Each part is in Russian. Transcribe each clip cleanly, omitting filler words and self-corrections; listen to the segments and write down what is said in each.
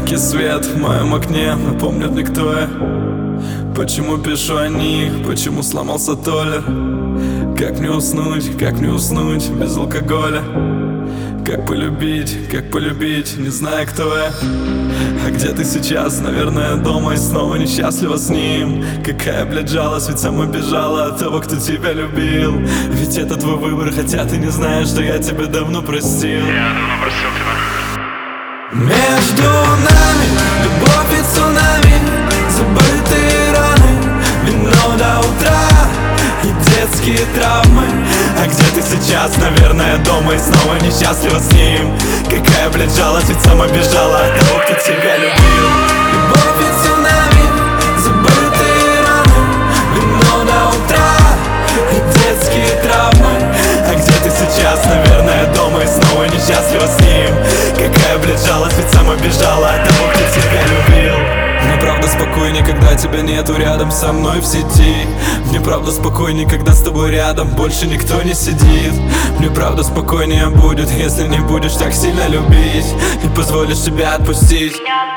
Яркий свет в моем окне напомнит мне, кто я. Почему пишу о них, почему сломался толер. Как мне уснуть без алкоголя. Как полюбить, не зная, кто я. А где ты сейчас? Наверное, дома и снова несчастлива с ним. Какая, блядь, жалость, ведь сама бежала от того, кто тебя любил. Ведь это твой выбор, хотя ты не знаешь, что я тебя давно простил. Я давно простил тебя. Между нами любовь и цунами, забытые раны, вино до утра и детские травмы. А где ты сейчас? Наверное, дома и снова несчастлива с ним. Какая, блядь, жалость, ведь сама бежала от того, кто тебя любил. Любовь и цунами, забытые раны, вино до утра и детские травмы. А где ты сейчас? Наверное, дома и снова несчастлива с ним. Какая, блядь, жалость, ведь сама бежала от того, кто тебя любил. Мне правда спокойней, когда тебя нету рядом со мной в сети. Мне правда спокойней, когда с тобой рядом больше никто не сидит. Мне правда спокойнее будет, если не будешь так сильно любить и позволишь себя отпустить.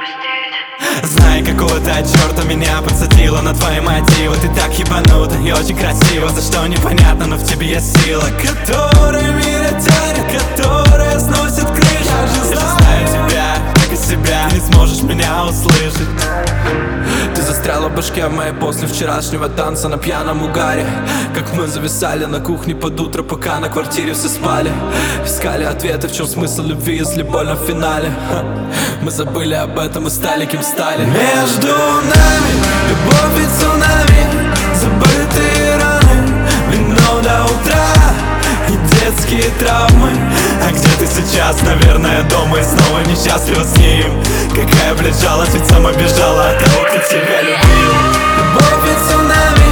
Знай, какого ты черта меня подсадила на твои мотивы. Ты так ебанута и очень красиво, за что непонятно, но в тебе есть сила, которая меня тянет, которая сносит крышу. Я же знаю тебя, как и себя, не сможешь меня услышать. Ты застряла в башке моей после вчерашнего танца на пьяном угаре. Как мы зависали на кухне под утро, пока на квартире все спали. Искали ответы, в чем смысл любви, если больно в финале. Мы забыли об этом и стали кем стали. Между нами любовь и цунами, забытые раны, вино до утра и детские травмы. А где ты сейчас? Наверное, дома и снова несчастлива с ним. Какая, блядь, жалость, ведь сама бежала от того, кто тебя любил. Любовь и цунами,